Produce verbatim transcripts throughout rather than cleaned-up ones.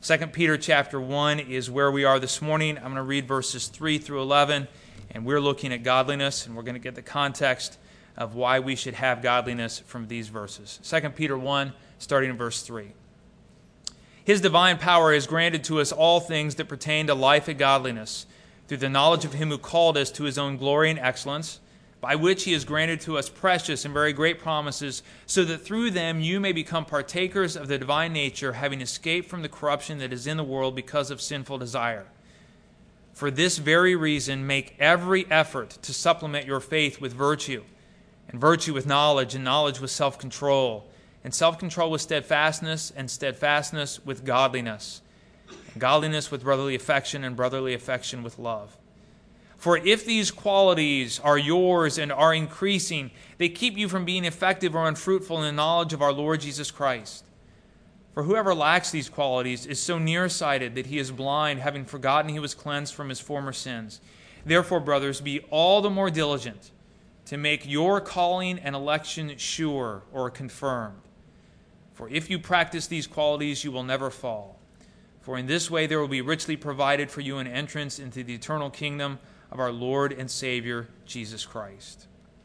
Second Peter chapter one is where we are this morning. I'm going to read verses three through eleven, and we're looking at godliness, and we're going to get the context of why we should have godliness from these verses. Second Peter one, starting in verse three. His divine power has granted to us all things that pertain to life and godliness, through the knowledge of him who called us to his own glory and excellence, by which he has granted to us precious and very great promises, so that through them you may become partakers of the divine nature, having escaped from the corruption that is in the world because of sinful desire. For this very reason, make every effort to supplement your faith with virtue, and virtue with knowledge, and knowledge with self-control, and self-control with steadfastness, and steadfastness with godliness, and godliness with brotherly affection, and brotherly affection with love. For if these qualities are yours and are increasing, they keep you from being effective or unfruitful in the knowledge of our Lord Jesus Christ. For whoever lacks these qualities is so nearsighted that he is blind, having forgotten he was cleansed from his former sins. Therefore, brothers, be all the more diligent to make your calling and election sure or confirmed. For if you practice these qualities, you will never fall. For in this way there will be richly provided for you an entrance into the eternal kingdom of our Lord and Savior, Jesus Christ.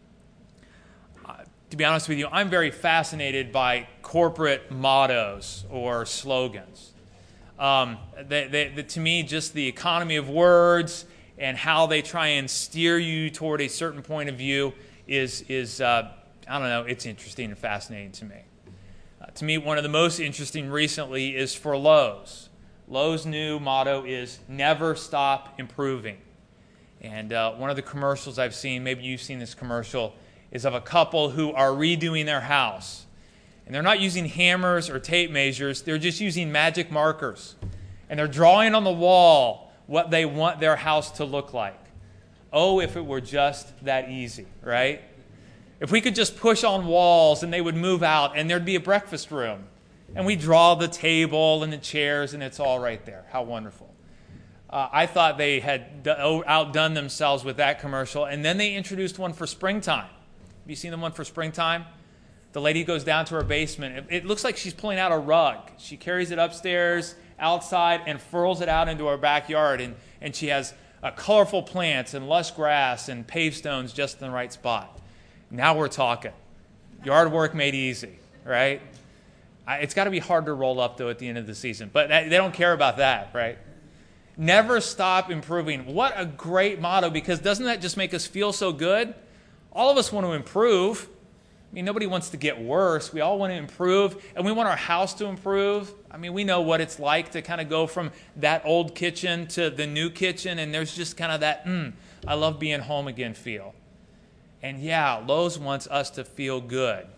Uh, to be honest with you, I'm very fascinated by corporate mottos or slogans. Um, they, they, they, to me, just the economy of words and how they try and steer you toward a certain point of view is, is uh, I don't know, it's interesting and fascinating to me. Uh, to me, one of the most interesting recently is for Lowe's. Lowe's new motto is never stop improving. And uh, one of the commercials I've seen, maybe you've seen this commercial, is of a couple who are redoing their house. And they're not using hammers or tape measures. They're just using magic markers. And they're drawing on the wall what they want their house to look like. Oh, if it were just that easy, right? If we could just push on walls and they would move out and there'd be a breakfast room. And we draw the table and the chairs and it's all right there. How wonderful. Uh, I thought they had d- outdone themselves with that commercial. And then they introduced one for springtime. Have you seen the one for springtime? The lady goes down to her basement. It, it looks like she's pulling out a rug. She carries it upstairs, outside, and furls it out into her backyard. And, and she has uh, colorful plants and lush grass and paved stones just in the right spot. Now we're talking. Yard work made easy, right? I, it's got to be hard to roll up, though, at the end of the season. But that, they don't care about that, right? Never stop improving. What a great motto, because doesn't that just make us feel so good? All of us want to improve. I mean, nobody wants to get worse. We all want to improve, and we want our house to improve. I mean, we know what it's like to kind of go from that old kitchen to the new kitchen, and there's just kind of that, mm, I love being home again feel. And yeah, Lowe's wants us to feel good.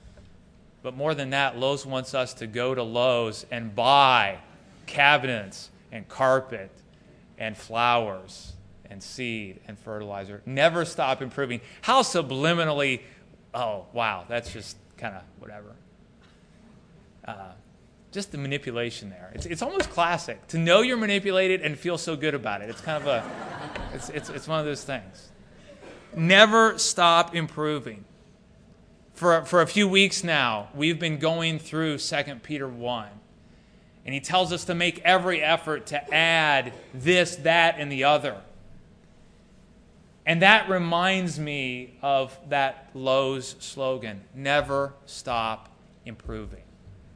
But more than that, Lowe's wants us to go to Lowe's and buy cabinets and carpet and flowers and seed and fertilizer. Never stop improving. How subliminally, oh, wow, that's just kind of whatever. Uh, just the manipulation there. It's it's almost classic. To know you're manipulated and feel so good about it. It's kind of a, it's it's it's one of those things. Never stop improving. For, for a few weeks now, we've been going through Second Peter one. And he tells us to make every effort to add this, that, and the other. And that reminds me of that Lowe's slogan, never stop improving.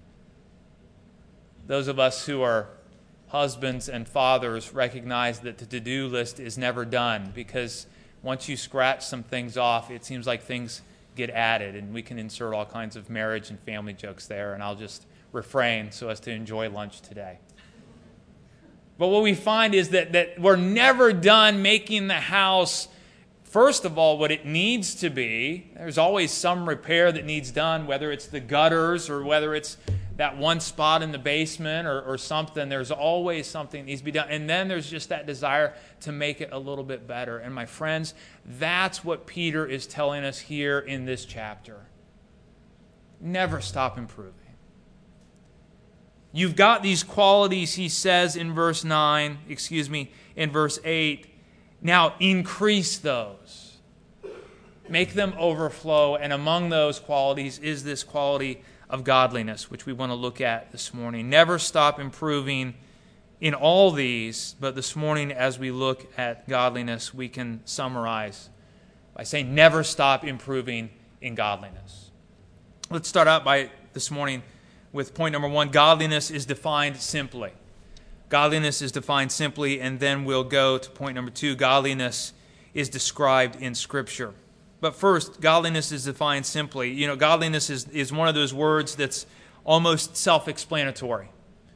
Those of us who are husbands and fathers recognize that the to-do list is never done, because once you scratch some things off, it seems like things get added, and we can insert all kinds of marriage and family jokes there, and I'll just refrain so as to enjoy lunch today. But what we find is that, that we're never done making the house, first of all, what it needs to be. There's always some repair that needs done, whether it's the gutters or whether it's that one spot in the basement or, or something. There's always something that needs to be done. And then there's just that desire to make it a little bit better. And my friends, that's what Peter is telling us here in this chapter. Never stop improving. You've got these qualities, he says in verse nine, excuse me, in verse eight. Now increase those. Make them overflow. And among those qualities is this quality of godliness, which we want to look at this morning. Never stop improving in all these, but this morning as we look at godliness, we can summarize by saying never stop improving in godliness. Let's start out by this morning with point number one. Godliness is defined simply. Godliness is defined simply, and then we'll go to point number two. Godliness is described in Scripture. But first, godliness is defined simply. You know, godliness is, is one of those words that's almost self-explanatory.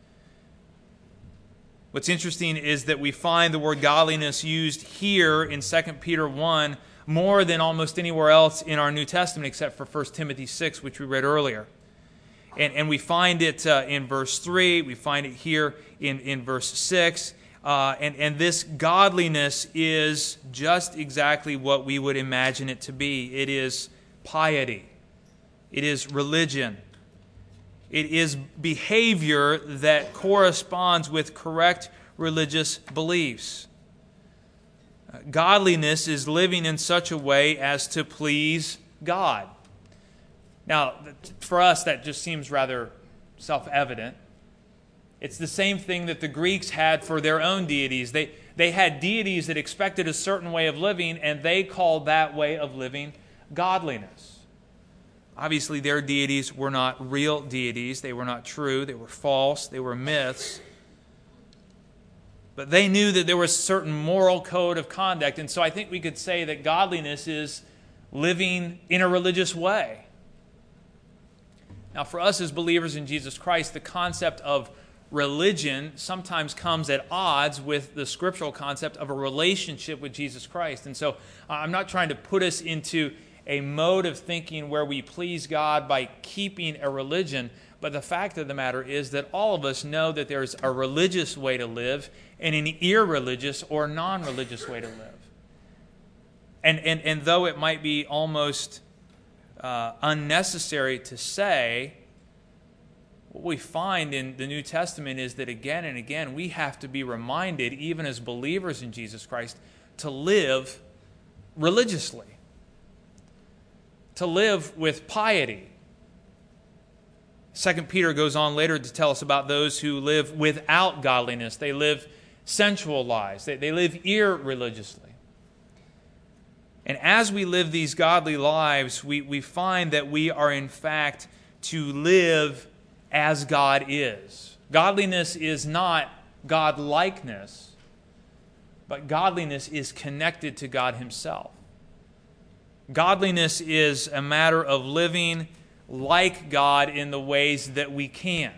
What's interesting is that we find the word godliness used here in Second Peter one more than almost anywhere else in our New Testament except for First Timothy six, which we read earlier. And, and we find it uh, in verse three, we find it here in, in verse six, uh, and, and this godliness is just exactly what we would imagine it to be. It is piety. It is religion. It is behavior that corresponds with correct religious beliefs. Uh, godliness is living in such a way as to please God. Now, for us, that just seems rather self-evident. It's the same thing that the Greeks had for their own deities. They, they had deities that expected a certain way of living, and they called that way of living godliness. Obviously, their deities were not real deities. They were not true. They were false. They were myths. But they knew that there was a certain moral code of conduct, and so I think we could say that godliness is living in a religious way. Now, for us as believers in Jesus Christ, the concept of religion sometimes comes at odds with the scriptural concept of a relationship with Jesus Christ. And so I'm not trying to put us into a mode of thinking where we please God by keeping a religion, but the fact of the matter is that all of us know that there's a religious way to live and an irreligious or non-religious way to live. And, and, and though it might be almost Uh, unnecessary to say, what we find in the New Testament is that again and again we have to be reminded, even as believers in Jesus Christ, to live religiously, to live with piety. Second Peter goes on later to tell us about those who live without godliness. They live sensual lives. They, they live irreligiously. And as we live these godly lives, we, we find that we are in fact to live as God is. Godliness is not God-likeness, but godliness is connected to God Himself. Godliness is a matter of living like God in the ways that we can.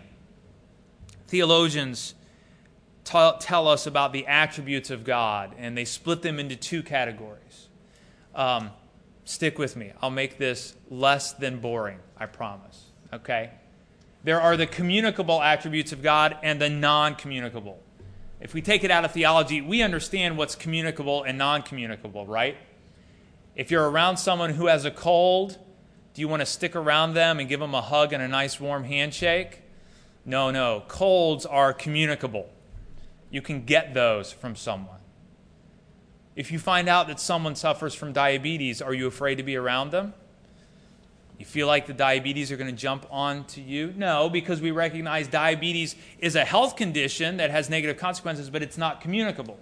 Theologians t- tell us about the attributes of God, and they split them into two categories. Um, stick with me. I'll make this less than boring, I promise. Okay? There are the communicable attributes of God and the non-communicable. If we take it out of theology, we understand what's communicable and non-communicable, right? If you're around someone who has a cold, do you want to stick around them and give them a hug and a nice warm handshake? No, no. Colds are communicable. You can get those from someone. If you find out that someone suffers from diabetes, are you afraid to be around them? You feel like the diabetes are going to jump onto you? No, because we recognize diabetes is a health condition that has negative consequences, but it's not communicable.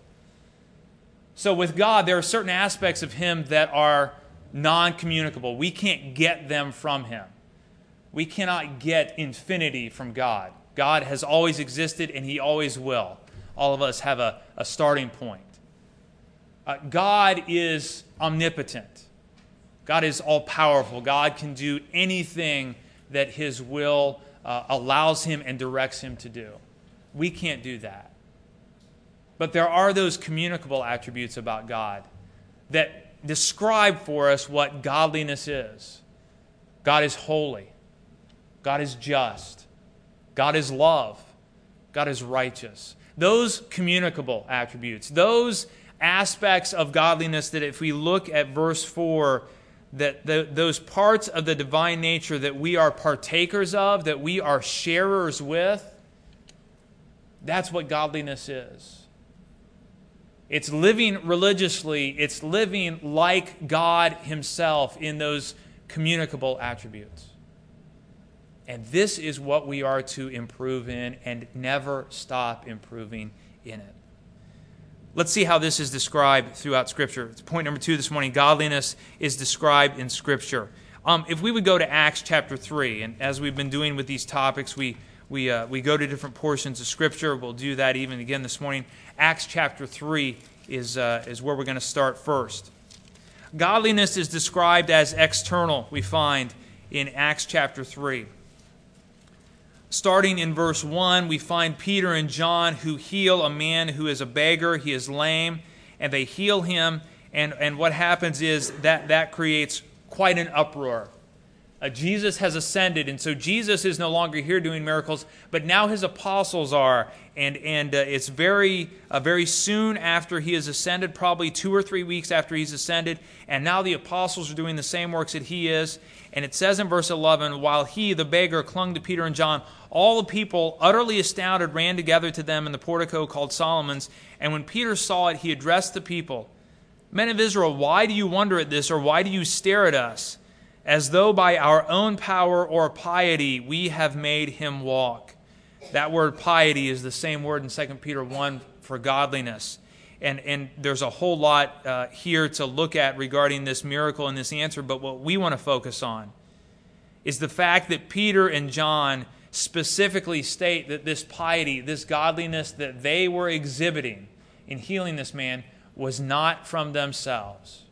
So with God, there are certain aspects of Him that are non-communicable. We can't get them from Him. We cannot get infinity from God. God has always existed and He always will. All of us have a, a starting point. Uh, God is omnipotent. God is all-powerful. God can do anything that His will uh, allows Him and directs Him to do. We can't do that. But there are those communicable attributes about God that describe for us what godliness is. God is holy. God is just. God is love. God is righteous. Those communicable attributes, those aspects of godliness that if we look at verse four, that the, those parts of the divine nature that we are partakers of, that we are sharers with, that's what godliness is. It's living religiously. It's living like God Himself in those communicable attributes. And this is what we are to improve in and never stop improving in it. Let's see how this is described throughout Scripture. It's point number two this morning. Godliness is described in Scripture. Um, if we would go to Acts chapter three, and as we've been doing with these topics, we we uh, we go to different portions of Scripture. We'll do that even again this morning. Acts chapter three is uh, is where we're going to start first. Godliness is described as external, we find in Acts chapter three. Starting in verse one, we find Peter and John who heal a man who is a beggar. He is lame, and they heal him. And, and what happens is that that creates quite an uproar. Uh, Jesus has ascended, and so Jesus is no longer here doing miracles, but now his apostles are. And, and uh, it's very, uh, very soon after he has ascended, probably two or three weeks after he's ascended, and now the apostles are doing the same works that he is. And it says in verse eleven, while he, the beggar, clung to Peter and John, all the people, utterly astounded, ran together to them in the portico called Solomon's. And when Peter saw it, he addressed the people, Men of Israel, why do you wonder at this, or why do you stare at us, as though by our own power or piety we have made him walk? That word piety is the same word in Second Peter one for godliness. And, and there's a whole lot uh, here to look at regarding this miracle and this answer, but what we want to focus on is the fact that Peter and John specifically state that this piety, this godliness that they were exhibiting in healing this man was not from themselves.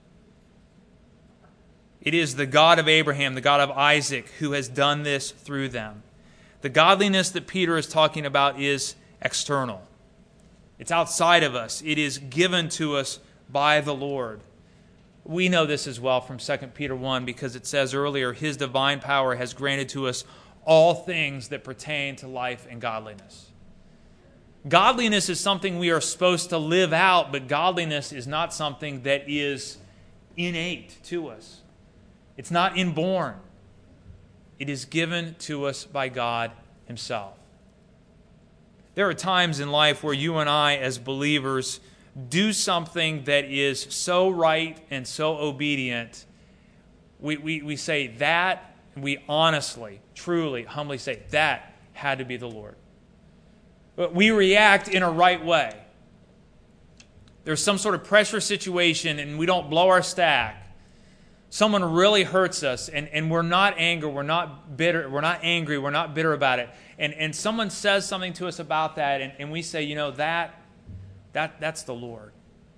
It is the God of Abraham, the God of Isaac, who has done this through them. The godliness that Peter is talking about is external. It's outside of us. It is given to us by the Lord. We know this as well from Second Peter one because it says earlier, his divine power has granted to us all things that pertain to life and godliness. Godliness is something we are supposed to live out, but godliness is not something that is innate to us. It's not inborn. It is given to us by God himself. There are times in life where you and I, as believers, do something that is so right and so obedient. We, we, we say that, and we honestly, truly, humbly say, that had to be the Lord. But we react in a right way. There's some sort of pressure situation and we don't blow our stack. Someone really hurts us, and, and we're not angry, we're not bitter, we're not angry, we're not bitter about it. And, and someone says something to us about that, and, and we say, you know, that, that that's the Lord.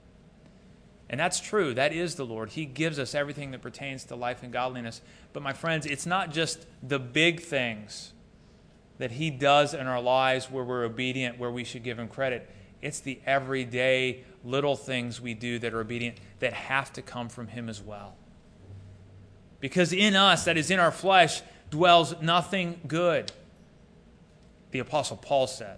And that's true, that is the Lord. He gives us everything that pertains to life and godliness. But my friends, it's not just the big things that he does in our lives where we're obedient, where we should give him credit. It's the everyday little things we do that are obedient that have to come from him as well. Because in us, that is in our flesh, dwells nothing good, the Apostle Paul said.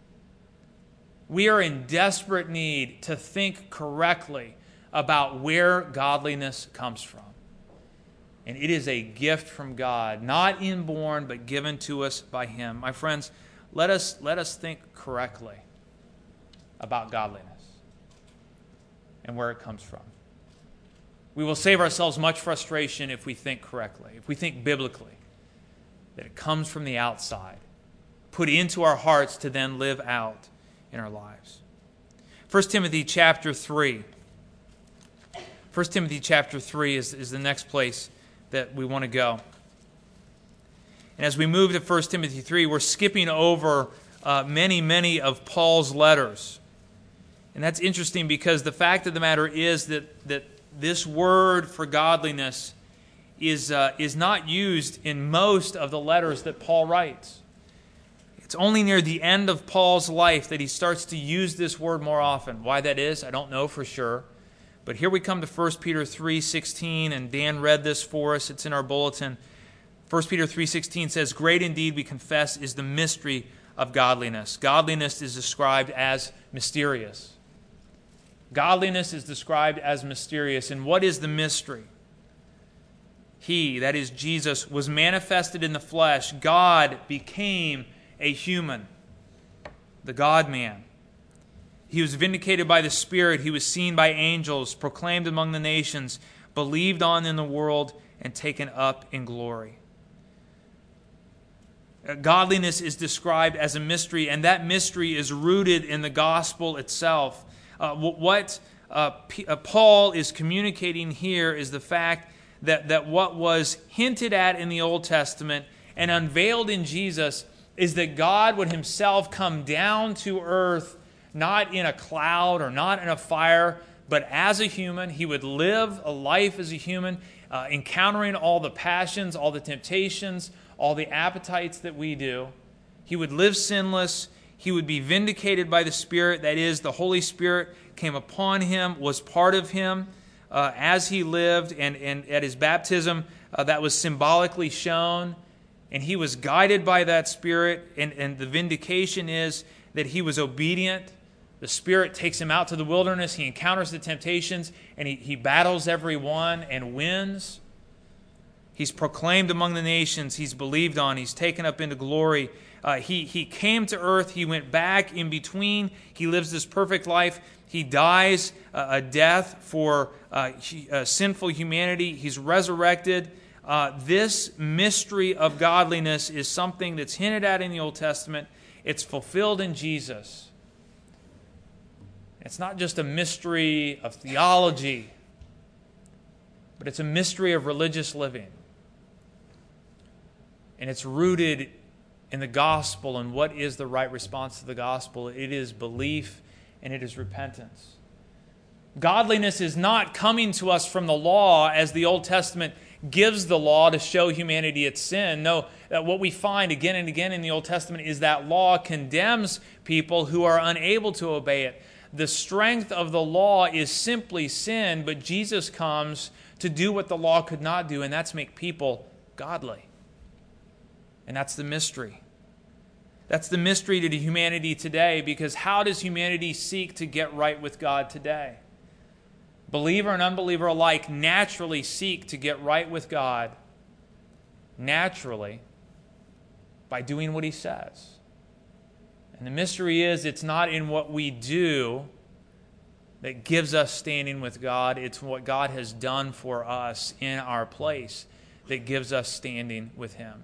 We are in desperate need to think correctly about where godliness comes from. And it is a gift from God, not inborn, but given to us by him. My friends, let us, let us think correctly about godliness and where it comes from. We will save ourselves much frustration if we think correctly, if we think biblically, that it comes from the outside, put into our hearts to then live out in our lives. First Timothy chapter three. First Timothy chapter three is, is the next place that we want to go. And as we move to First Timothy three, we're skipping over uh, many, many of Paul's letters. And that's interesting because the fact of the matter is that, that this word for godliness is, uh, is not used in most of the letters that Paul writes. It's only near the end of Paul's life that he starts to use this word more often. Why that is, I don't know for sure. But here we come to First Peter three sixteen, and Dan read this for us. It's in our bulletin. First Peter three sixteen says, great indeed, we confess, is the mystery of godliness. Godliness is described as mysterious. Godliness is described as mysterious. And what is the mystery? He, that is Jesus, was manifested in the flesh. God became a human, the God-man. He was vindicated by the Spirit. He was seen by angels, proclaimed among the nations, believed on in the world, and taken up in glory. Uh, godliness is described as a mystery, and that mystery is rooted in the gospel itself. Uh, what uh, P- uh, Paul is communicating here is the fact that, that what was hinted at in the Old Testament and unveiled in Jesus is that God would himself come down to earth, not in a cloud or not in a fire, but as a human. He would live a life as a human, uh, encountering all the passions, all the temptations, all the appetites that we do. He would live sinless. He would be vindicated by the Spirit. That is, the Holy Spirit came upon him, was part of him uh, as he lived, and, and at his baptism, uh, that was symbolically shown. And he was guided by that Spirit, and, and the vindication is that he was obedient. The Spirit takes him out to the wilderness. He encounters the temptations, and he, he battles every one and wins. He's proclaimed among the nations. He's believed on. He's taken up into glory. Uh, he, he came to earth. He went back in between. He lives this perfect life. He dies uh, a death for uh, he, uh, sinful humanity. He's resurrected. Uh, this mystery of godliness is something that's hinted at in the Old Testament. It's fulfilled in Jesus. It's not just a mystery of theology, but it's a mystery of religious living. And it's rooted in the gospel. And what is the right response to the gospel? It is belief and it is repentance. Godliness is not coming to us from the law as the Old Testament gives the law to show humanity its sin. No, that what we find again and again in the Old Testament is that law condemns people who are unable to obey it. The strength of the law is simply sin, but Jesus comes to do what the law could not do, and that's make people godly. And that's the mystery. That's the mystery to humanity today, because how does humanity seek to get right with God today? Believer and unbeliever alike naturally seek to get right with God, naturally, by doing what he says. And the mystery is, it's not in what we do that gives us standing with God. It's what God has done for us in our place that gives us standing with him.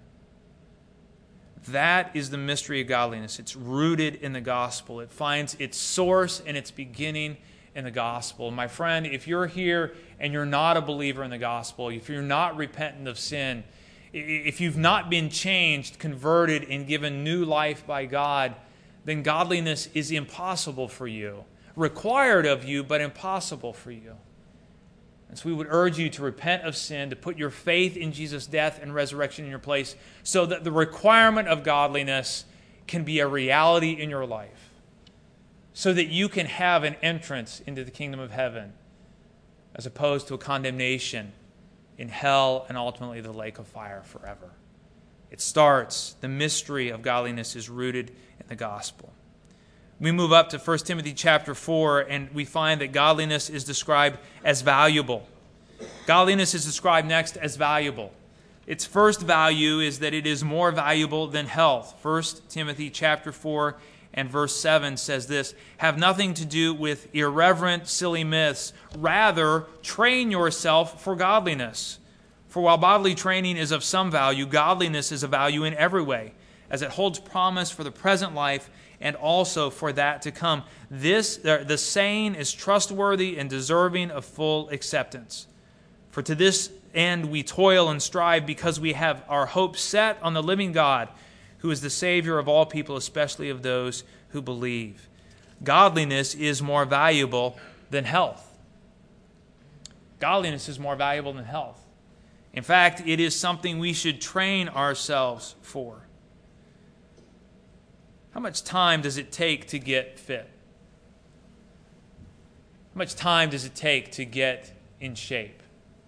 That is the mystery of godliness. It's rooted in the gospel. It finds its source and its beginning in the gospel. My friend, if you're here and you're not a believer in the gospel, if you're not repentant of sin, if you've not been changed, converted, and given new life by God, then godliness is impossible for you. Required of you, but impossible for you. And so we would urge you to repent of sin, to put your faith in Jesus' death and resurrection in your place, so that the requirement of godliness can be a reality in your life, so that you can have an entrance into the kingdom of heaven, as opposed to a condemnation in hell and ultimately the lake of fire forever. It starts, the mystery of godliness is rooted in the gospel. We move up to First Timothy chapter four, and we find that godliness is described as valuable. Godliness is described next as valuable. Its first value is that it is more valuable than health. First Timothy chapter four and verse seven says this: "Have nothing to do with irreverent, silly myths. Rather, train yourself for godliness. For while bodily training is of some value, godliness is of value in every way, as it holds promise for the present life and also for that to come. This, the saying is trustworthy and deserving of full acceptance. For to this end we toil and strive, because we have our hope set on the living God, who is the Savior of all people, especially of those who believe." Godliness is more valuable than health. Godliness is more valuable than health. In fact, it is something we should train ourselves for. How much time does it take to get fit? How much time does it take to get in shape?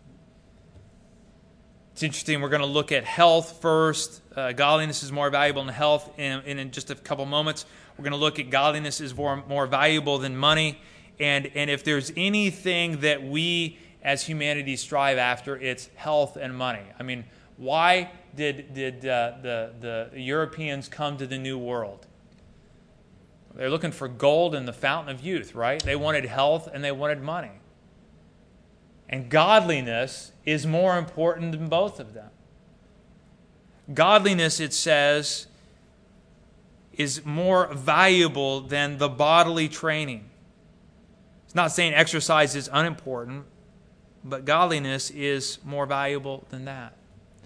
It's interesting, we're going to look at health first. Uh, godliness is more valuable than health. And, and in just a couple moments, we're going to look at godliness is more, more valuable than money. And, and if there's anything that we as humanity strive after, it's health and money. I mean, why did, did uh, the, the Europeans come to the New World? They're looking for gold in the fountain of youth, right? They wanted health and they wanted money. And godliness is more important than both of them. Godliness, it says, is more valuable than the bodily training. It's not saying exercise is unimportant, but godliness is more valuable than that.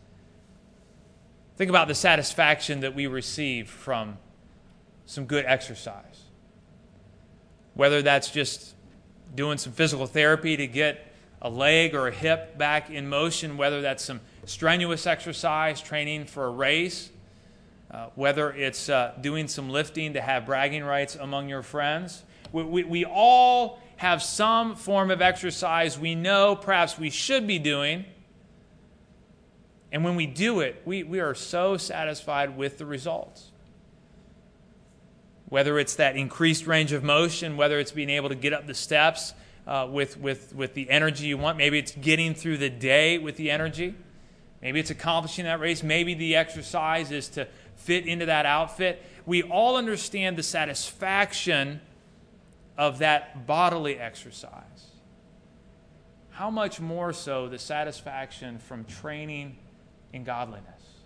Think about the satisfaction that we receive from some good exercise. Whether that's just doing some physical therapy to get a leg or a hip back in motion, whether that's some strenuous exercise, training for a race, uh, whether it's uh, doing some lifting to have bragging rights among your friends. We, we, we all have some form of exercise we know perhaps we should be doing. And when we do it, we, we are so satisfied with the results. Whether it's that increased range of motion, whether it's being able to get up the steps uh, with, with, with the energy you want. Maybe it's getting through the day with the energy. Maybe it's accomplishing that race. Maybe the exercise is to fit into that outfit. We all understand the satisfaction of that bodily exercise. How much more so the satisfaction from training in godliness?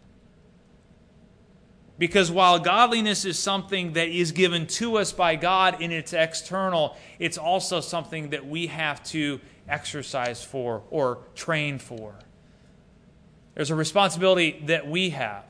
Because while godliness is something that is given to us by God in its external, it's also something that we have to exercise for or train for. There's a responsibility that we have.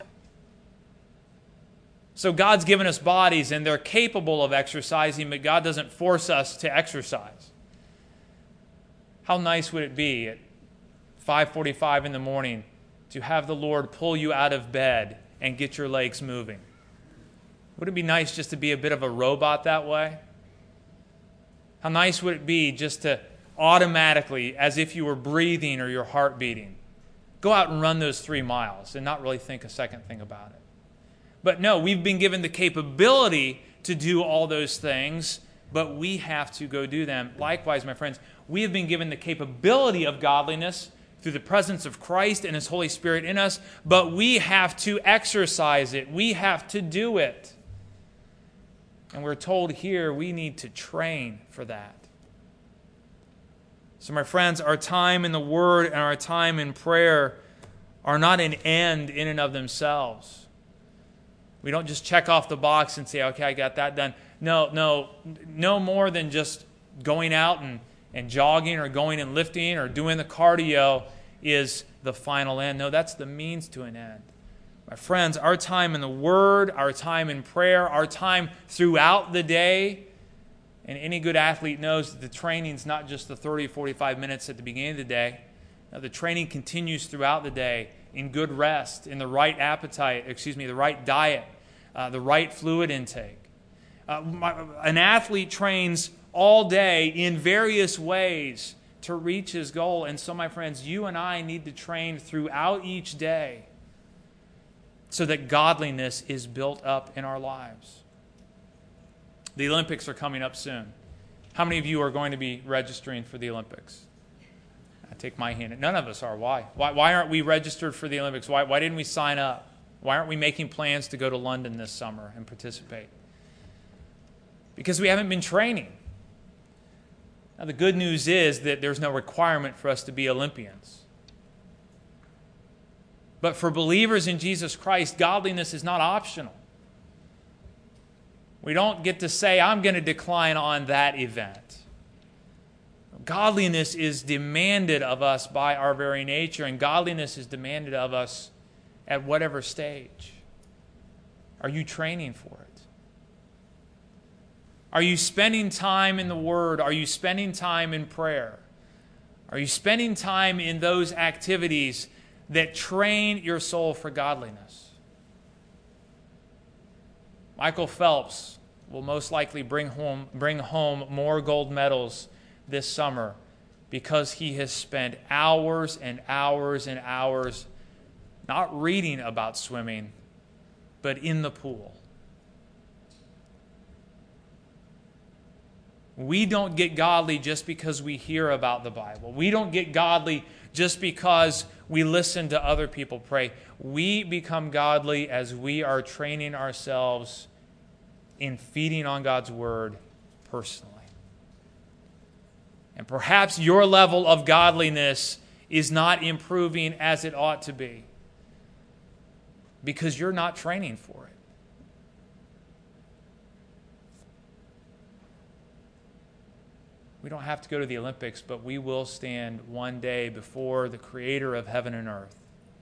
So God's given us bodies and they're capable of exercising, but God doesn't force us to exercise. How nice would it be at five forty-five in the morning to have the Lord pull you out of bed and get your legs moving? Would it be nice just to be a bit of a robot that way? How nice would it be just to automatically, as if you were breathing or your heart beating, go out and run those three miles and not really think a second thing about it? But no, we've been given the capability to do all those things, but we have to go do them. Likewise, my friends, we have been given the capability of godliness through the presence of Christ and His Holy Spirit in us, but we have to exercise it. We have to do it. And we're told here we need to train for that. So my friends, our time in the Word and our time in prayer are not an end in and of themselves. We don't just check off the box and say, okay, I got that done. No, no, no more than just going out and, and jogging or going and lifting or doing the cardio is the final end. No, that's the means to an end. My friends, our time in the Word, our time in prayer, our time throughout the day, and any good athlete knows that the training is not just the thirty, forty-five minutes at the beginning of the day. No, the training continues throughout the day in good rest, in the right appetite, excuse me, the right diet, uh, the right fluid intake. Uh, my, an athlete trains all day in various ways to reach his goal. And so, my friends, you and I need to train throughout each day so that godliness is built up in our lives. The Olympics are coming up soon. How many of you are going to be registering for the Olympics? I take my hand. None of us are. Why? Why, why aren't we registered for the Olympics? Why, why didn't we sign up? Why aren't we making plans to go to London this summer and participate? Because we haven't been training. Now, the good news is that there's no requirement for us to be Olympians. But for believers in Jesus Christ, godliness is not optional. We don't get to say, I'm going to decline on that event. Godliness is demanded of us by our very nature, and godliness is demanded of us at whatever stage. Are you training for it? Are you spending time in the Word? Are you spending time in prayer? Are you spending time in those activities that train your soul for godliness? Michael Phelps will most likely bring home, bring home more gold medals this summer because he has spent hours and hours and hours not reading about swimming, but in the pool. We don't get godly just because we hear about the Bible. We don't get godly just because we listen to other people pray. We become godly as we are training ourselves in feeding on God's Word personally. And perhaps your level of godliness is not improving as it ought to be. because you're not training for it. We don't have to go to the Olympics, but we will stand one day before the Creator of heaven and earth.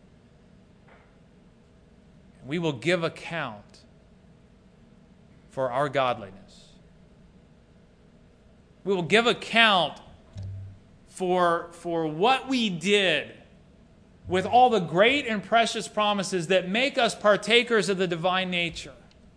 We will give account for our godliness. We will give account for, for what we did with all the great and precious promises that make us partakers of the divine nature.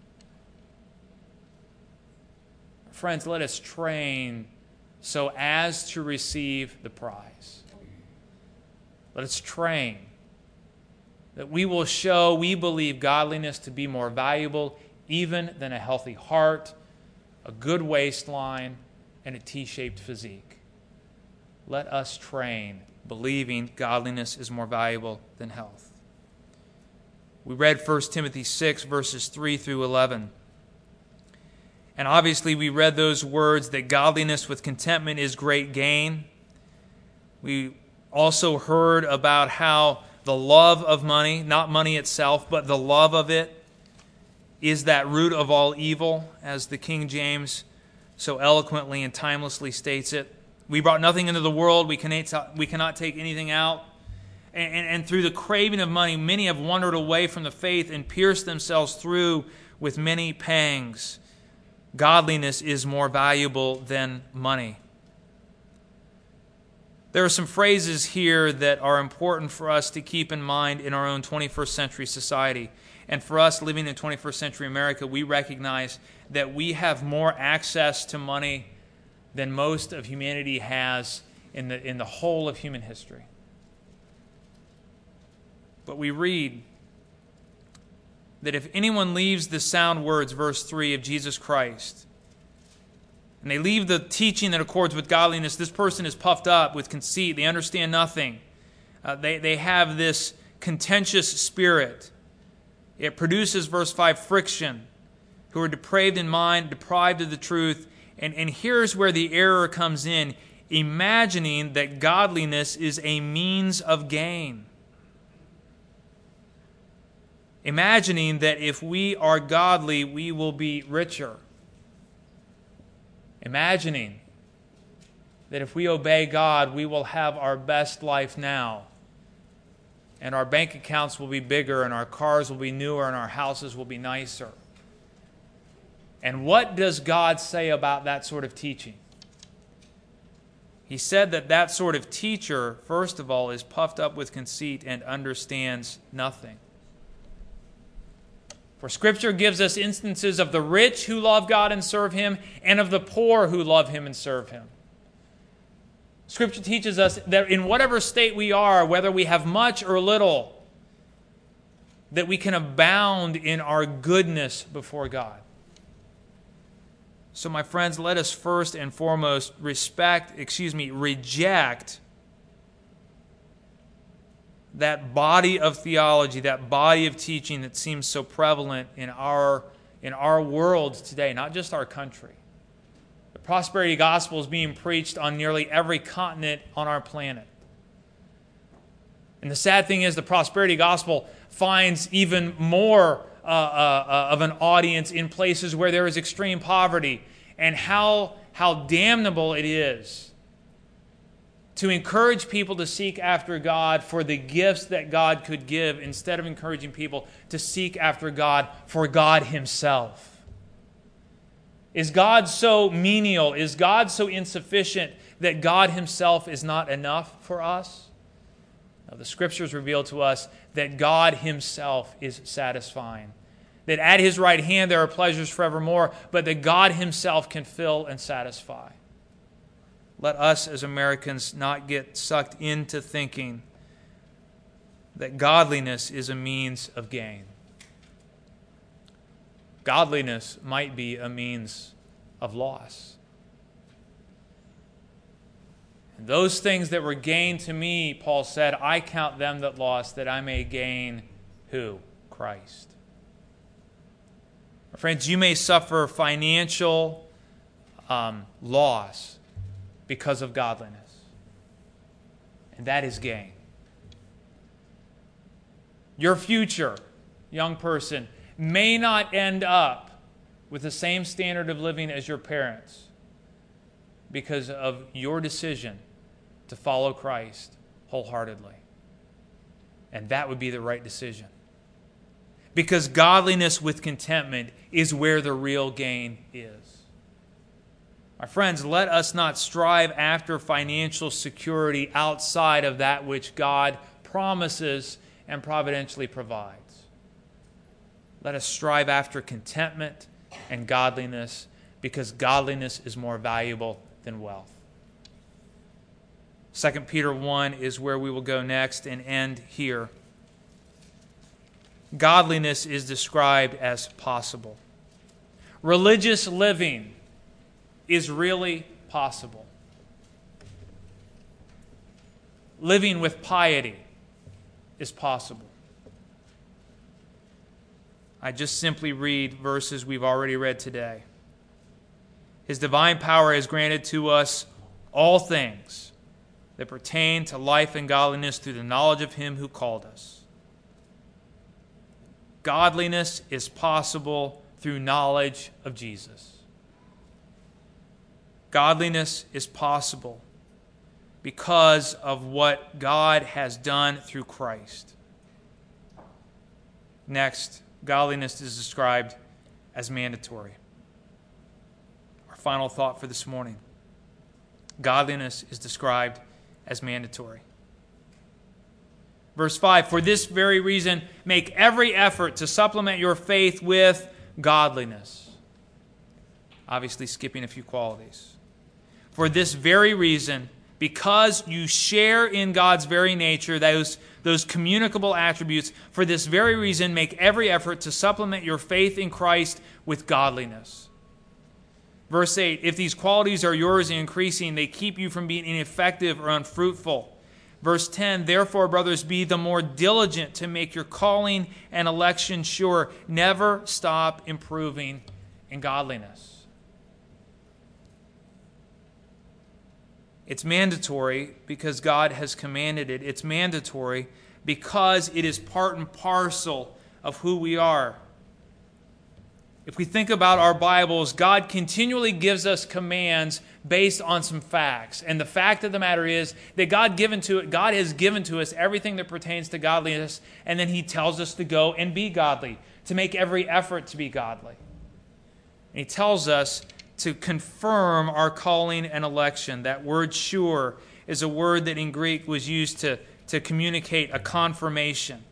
Friends, let us train so as to receive the prize. Let us train that we will show we believe godliness to be more valuable even than a healthy heart, a good waistline, and a T-shaped physique. Let us train believing godliness is more valuable than health. We read First Timothy six, verses three through eleven. And obviously we read those words that godliness with contentment is great gain. We also heard about how the love of money, not money itself, but the love of it, is that root of all evil, as the King James so eloquently and timelessly states it. We brought nothing into the world, we cannot, we cannot take anything out. And, and, and through the craving of money, many have wandered away from the faith and pierced themselves through with many pangs. Godliness is more valuable than money. There are some phrases here that are important for us to keep in mind in our own twenty-first century society. And for us living in twenty-first century America, we recognize that we have more access to money than most of humanity has in the, in the whole of human history. But we read that if anyone leaves the sound words, verse three, of Jesus Christ, and they leave the teaching that accords with godliness, this person is puffed up with conceit. They understand nothing. Uh, they, they have this contentious spirit. It produces, verse five, friction, who are depraved in mind, deprived of the truth. And, and here's where the error comes in, imagining that godliness is a means of gain. Imagining that if we are godly, we will be richer. Imagining that if we obey God, we will have our best life now. And our bank accounts will be bigger, and our cars will be newer, and our houses will be nicer. And what does God say about that sort of teaching? He said that that sort of teacher, first of all, is puffed up with conceit and understands nothing. For Scripture gives us instances of the rich who love God and serve Him, and of the poor who love Him and serve Him. Scripture teaches us that in whatever state we are, whether we have much or little, that we can abound in our goodness before God. So, my friends, let us first and foremost respect, excuse me, reject that body of theology, that body of teaching that seems so prevalent in our, in our world today, not just our country. The prosperity gospel is being preached on nearly every continent on our planet. And the sad thing is the prosperity gospel finds even more uh, uh, of an audience in places where there is extreme poverty. And how, how damnable it is to encourage people to seek after God for the gifts that God could give instead of encouraging people to seek after God for God Himself. Is God so menial? Is God so insufficient that God Himself is not enough for us? Now, the Scriptures reveal to us that God Himself is satisfying. That at His right hand there are pleasures forevermore, but that God Himself can fill and satisfy. Let us as Americans not get sucked into thinking that godliness is a means of gain. Godliness might be a means of loss. And those things that were gained to me, Paul said, I count them that lost, that I may gain who? Christ. Friends, you may suffer financial um, loss because of godliness. And that is gain. Your future young person, may not end up with the same standard of living as your parents because of your decision to follow Christ wholeheartedly. And that would be the right decision. Because godliness with contentment is where the real gain is. My friends, let us not strive after financial security outside of that which God promises and providentially provides. Let us strive after contentment and godliness, because godliness is more valuable than wealth. Second Peter one is where we will go next and end here. Godliness is described as possible. Religious living is really possible. Living with piety is possible. I just simply read verses we've already read today. His divine power has granted to us all things that pertain to life and godliness through the knowledge of Him who called us. Godliness is possible through knowledge of Jesus. Godliness is possible because of what God has done through Christ. Next, godliness is described as mandatory. Our final thought for this morning. Godliness is described as mandatory. Verse five, for this very reason, make every effort to supplement your faith with godliness. Obviously skipping a few qualities. For this very reason, because you share in God's very nature, those, those communicable attributes, for this very reason, make every effort to supplement your faith in Christ with godliness. Verse eight, if these qualities are yours and increasing, they keep you from being ineffective or unfruitful. Verse ten, therefore, brothers, be the more diligent to make your calling and election sure. Never stop improving in godliness. It's mandatory because God has commanded it. It's mandatory because it is part and parcel of who we are. If we think about our Bibles, God continually gives us commands based on some facts. And the fact of the matter is that God given to it, God has given to us everything that pertains to godliness, and then He tells us to go and be godly, to make every effort to be godly. And He tells us to confirm our calling and election. That word sure is a word that in Greek was used to, to communicate a confirmation.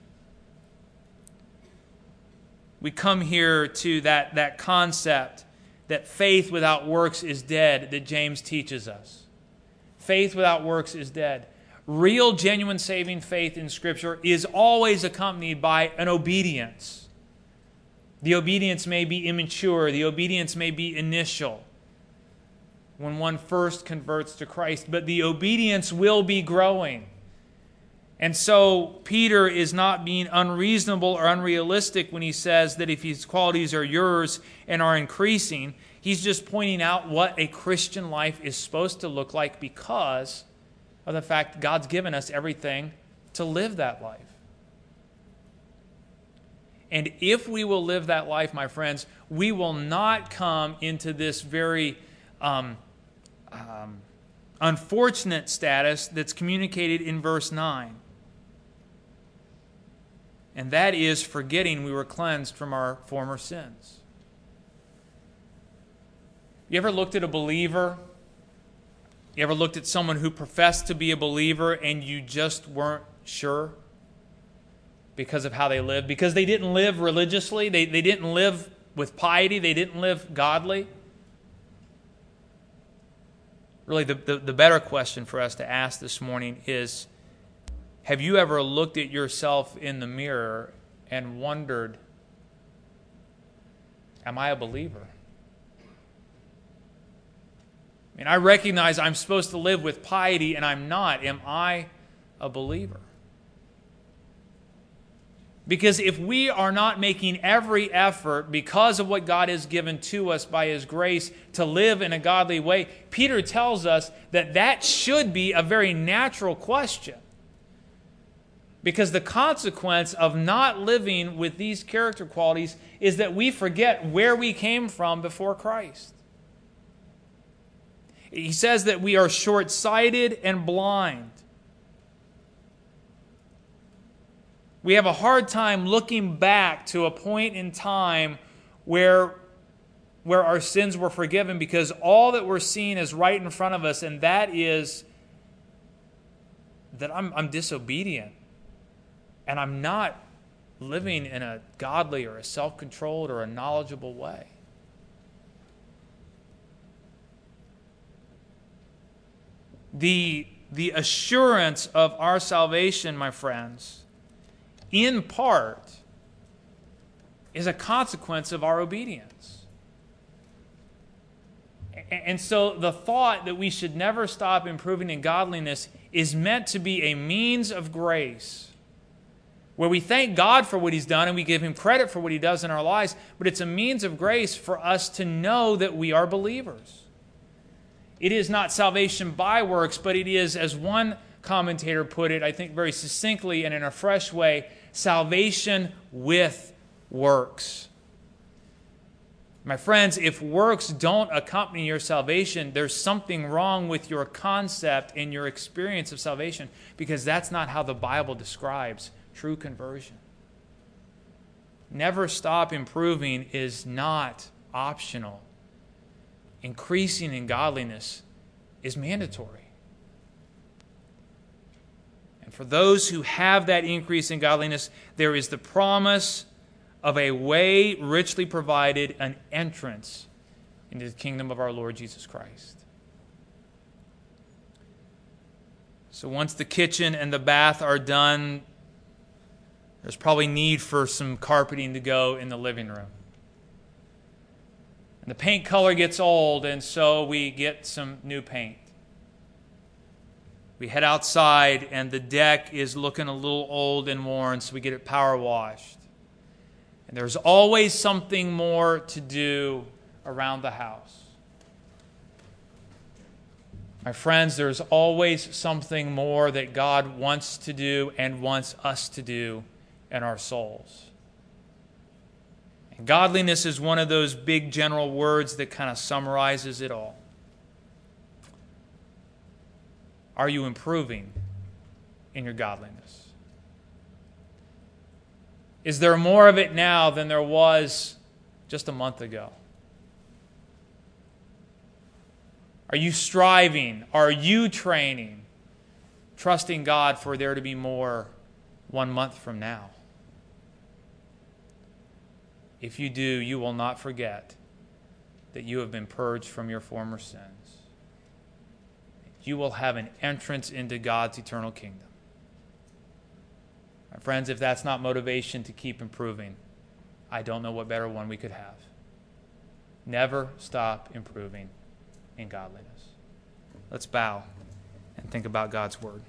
We come here to that, that concept that faith without works is dead that James teaches us. Faith without works is dead. Real, genuine, saving faith in Scripture is always accompanied by an obedience. The obedience may be immature. The obedience may be initial when one first converts to Christ, but the obedience will be growing. And so Peter is not being unreasonable or unrealistic when he says that if these qualities are yours and are increasing, he's just pointing out what a Christian life is supposed to look like because of the fact that God's given us everything to live that life. And if we will live that life, my friends, we will not come into this very um, um, unfortunate status that's communicated in verse nine. And that is forgetting we were cleansed from our former sins. You ever looked at a believer? You ever looked at someone who professed to be a believer and you just weren't sure because of how they lived? Because they didn't live religiously. They, they didn't live with piety. They didn't live godly. Really, the, the, the better question for us to ask this morning is, have you ever looked at yourself in the mirror and wondered, am I a believer? I mean, I recognize I'm supposed to live with piety and I'm not. Am I a believer? Because if we are not making every effort because of what God has given to us by His grace to live in a godly way, Peter tells us that that should be a very natural question. Because the consequence of not living with these character qualities is that we forget where we came from before Christ. He says that we are short-sighted and blind. We have a hard time looking back to a point in time where, where our sins were forgiven, because all that we're seeing is right in front of us, and that is that I'm, I'm disobedient. And I'm not living in a godly or a self-controlled or a knowledgeable way. The, the assurance of our salvation, my friends, in part, is a consequence of our obedience. And so the thought that we should never stop improving in godliness is meant to be a means of grace, where we thank God for what He's done and we give Him credit for what He does in our lives, but it's a means of grace for us to know that we are believers. It is not salvation by works, but it is, as one commentator put it, I think very succinctly and in a fresh way, salvation with works. My friends, if works don't accompany your salvation, there's something wrong with your concept and your experience of salvation, because that's not how the Bible describes true conversion. Never stop improving is not optional. Increasing in godliness is mandatory. And for those who have that increase in godliness, there is the promise of a way richly provided, an entrance into the kingdom of our Lord Jesus Christ. So once the kitchen and the bath are done, there's probably need for some carpeting to go in the living room. And the paint color gets old, and so we get some new paint. We head outside, and the deck is looking a little old and worn, so we get it power washed. And there's always something more to do around the house. My friends, there's always something more that God wants to do and wants us to do in our souls. And godliness is one of those big general words that kind of summarizes it all. Are you improving in your godliness? Is there more of it now than there was just a month ago? Are you striving? Are you training? Trusting God for there to be more one month from now? If you do, you will not forget that you have been purged from your former sins. You will have an entrance into God's eternal kingdom. My friends, if that's not motivation to keep improving, I don't know what better one we could have. Never stop improving in godliness. Let's bow and think about God's word.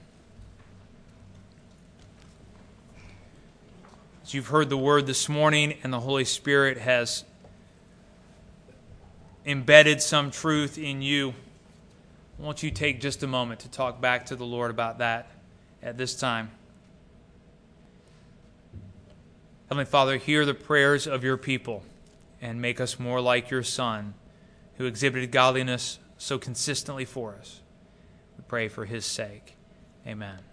As you've heard the word this morning and the Holy Spirit has embedded some truth in you, won't you take just a moment to talk back to the Lord about that at this time? Heavenly Father, hear the prayers of your people and make us more like your Son, who exhibited godliness so consistently for us. We pray for his sake. Amen.